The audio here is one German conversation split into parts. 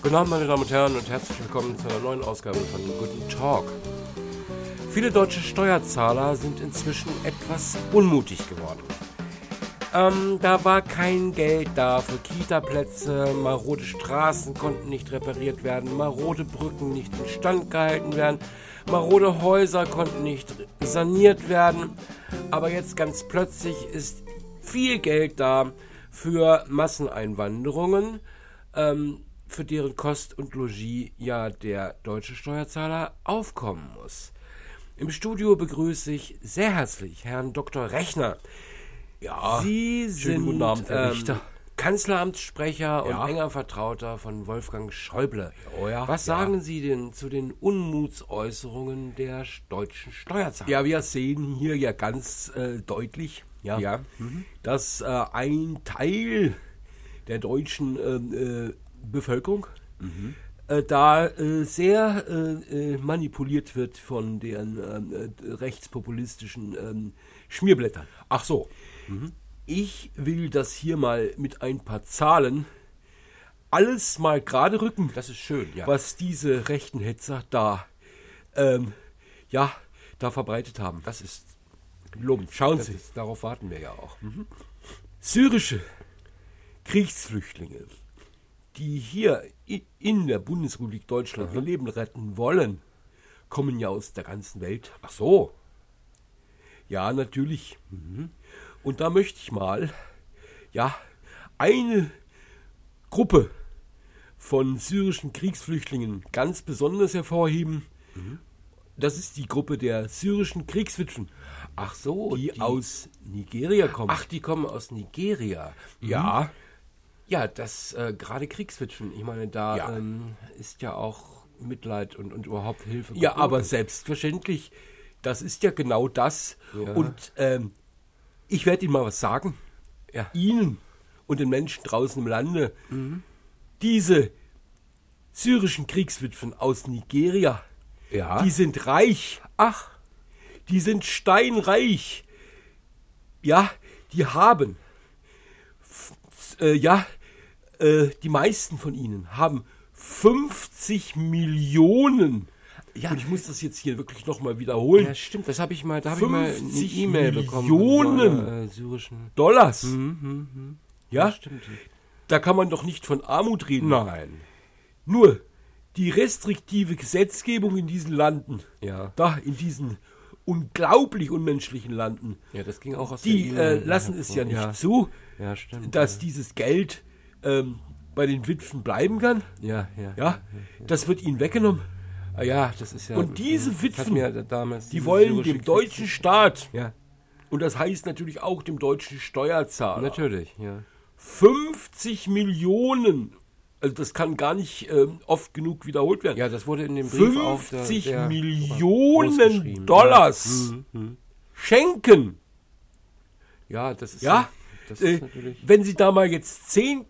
Guten Abend, meine Damen und Herren, und herzlich willkommen zu einer neuen Ausgabe von Guten Talk. Viele deutsche Steuerzahler sind inzwischen etwas unmutig geworden. Da war kein Geld da für Kita-Plätze, marode Straßen konnten nicht repariert werden, marode Brücken nicht instand gehalten werden, marode Häuser konnten nicht saniert werden. Aber jetzt ganz plötzlich ist viel Geld da für Masseneinwanderungen, für deren Kost und Logis ja der deutsche Steuerzahler aufkommen muss. Im Studio begrüße ich sehr herzlich Herrn Dr. Rechner. Ja, Sie sind guten Abend, Herr Richter. Kanzleramtssprecher und enger Vertrauter von Wolfgang Schäuble. Oh ja, Was sagen Sie denn zu den Unmutsäußerungen der deutschen Steuerzahler? Ja, wir sehen hier ja ganz deutlich, dass ein Teil der deutschen Bevölkerung da sehr manipuliert wird von deren rechtspopulistischen Schmierblättern. Ach so. Ich will das hier mal mit ein paar Zahlen alles mal gerade rücken. Das ist schön, ja. Was diese rechten Hetzer da da verbreitet haben. Das ist lobend. Schauen Sie. Darauf warten wir ja auch. Syrische Kriegsflüchtlinge, die hier in der Bundesrepublik Deutschland ihr Leben retten wollen, kommen ja aus der ganzen Welt. Ach so. Ja, natürlich. Und da möchte ich mal eine Gruppe von syrischen Kriegsflüchtlingen ganz besonders hervorheben. Das ist die Gruppe der syrischen Kriegswitwen. Ach so. Die aus Nigeria kommen. Ach, die kommen aus Nigeria. Ja. Ja, das gerade Kriegswitwen. Ich meine, da ist ja auch Mitleid und überhaupt Hilfe. Ja, aber selbstverständlich. Das ist ja genau das. Ja. Und ich werde Ihnen mal was sagen. Ja. Ihnen und den Menschen draußen im Lande. Diese syrischen Kriegswitwen aus Nigeria, die sind reich. Ach. Die sind steinreich. Ja, die haben, die meisten von ihnen haben 50 Millionen. Ja, und ich muss das jetzt hier wirklich nochmal wiederholen. Ja, stimmt, das habe ich mal, da habe ich mal eine 50 E-Mail bekommen. Millionen syrischen Dollars. Ja, stimmt. Da kann man doch nicht von Armut reden. Nein. Nur die restriktive Gesetzgebung in diesen Landen, in diesen unglaublich unmenschlichen Landen, Ja, das ging auch aus die der E-Mail lassen es ja nicht hervor. zu, Ja, stimmt. dass dieses Geld bei den Witwen bleiben kann. Ja. Das wird ihnen weggenommen. Ja, das ist ja. Und diese hat Witwen, mir damals die diese wollen syrische dem deutschen Staat, Ja, und das heißt natürlich auch dem deutschen Steuerzahler, natürlich, ja. 50 Millionen, also das kann gar nicht oft genug wiederholt werden, Ja, das wurde in dem Brief auch 50 groß Millionen geschrieben. Dollars schenken. Ja, das ist Ja, das ist natürlich. wenn Sie da mal jetzt 10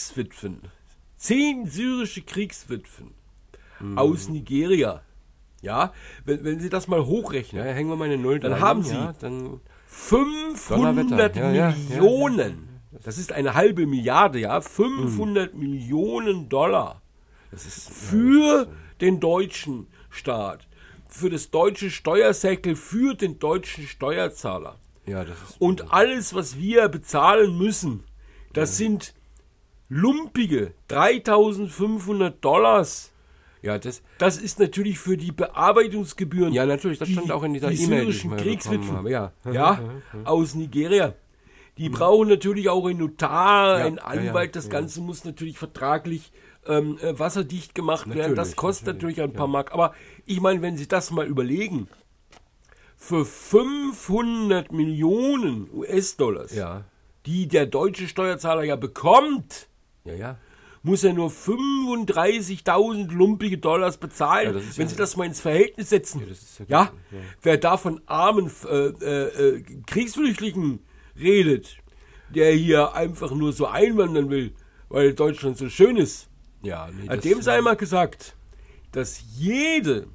syrische Kriegswitwen aus Nigeria, wenn Sie das mal hochrechnen, Ja, hängen wir mal eine Null dann dran, haben Sie dann 500 Donnerwetter. Ja. Millionen. Das ist eine halbe Milliarde, 500 Millionen Dollar Das ist für den deutschen Staat, für das deutsche Steuersäckel, für den deutschen Steuerzahler. Ja, das ist. Und alles, was wir bezahlen müssen, das sind lumpige 3.500 Dollars. Ja, das. Das ist natürlich für die Bearbeitungsgebühren. Ja, natürlich, das stand auch in dieser die E-Mail, die ich syrischen mal Kriegswitwen, bekommen habe. aus Nigeria. Die brauchen natürlich auch einen Notar, einen ja, Anwalt. Das ja. Ganze muss natürlich vertraglich wasserdicht gemacht werden. Das kostet natürlich ein paar Mark. Aber ich meine, wenn Sie das mal überlegen, für 500 Millionen US-Dollars, die der deutsche Steuerzahler ja bekommt, Ja. muss er nur 35.000 lumpige Dollars bezahlen. Ja, das ist wenn ja- Sie das mal ins Verhältnis setzen. das ist ja gut, Wer da von armen Kriegsflüchtlingen redet, der hier einfach nur so einwandern will, weil Deutschland so schön ist, Ja, nee, hat dem sei mal gesagt, dass jede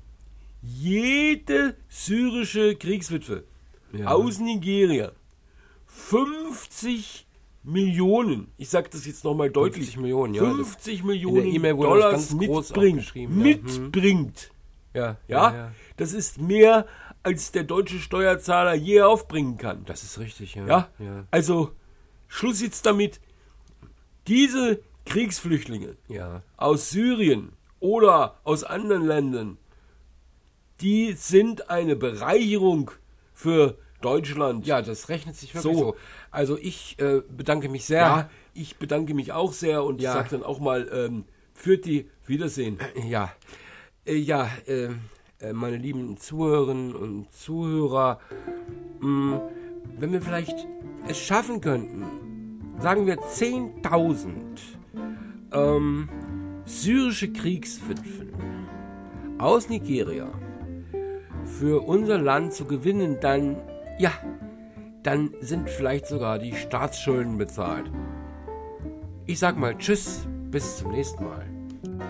syrische Kriegswitwe aus Nigeria 50 Millionen, ich sage das jetzt nochmal deutlich, 50 Millionen, ja. 50 Millionen E-Mail wurde Dollar ganz groß mitbringt. Mitbringt. Ja. Das ist mehr, als der deutsche Steuerzahler je aufbringen kann. Das ist richtig, Ja? Also, Schluss jetzt damit. Diese Kriegsflüchtlinge aus Syrien oder aus anderen Ländern, die sind eine Bereicherung für Deutschland. Ja, das rechnet sich wirklich so. Also ich bedanke mich sehr. Ja, ich bedanke mich auch sehr und sage dann auch mal Pfirti, Wiedersehen. Meine lieben Zuhörerinnen und Zuhörer, wenn wir vielleicht es schaffen könnten, sagen wir 10.000 syrische Kriegswitwen aus Nigeria für unser Land zu gewinnen, dann sind vielleicht sogar die Staatsschulden bezahlt. Ich sag mal Tschüss, bis zum nächsten Mal.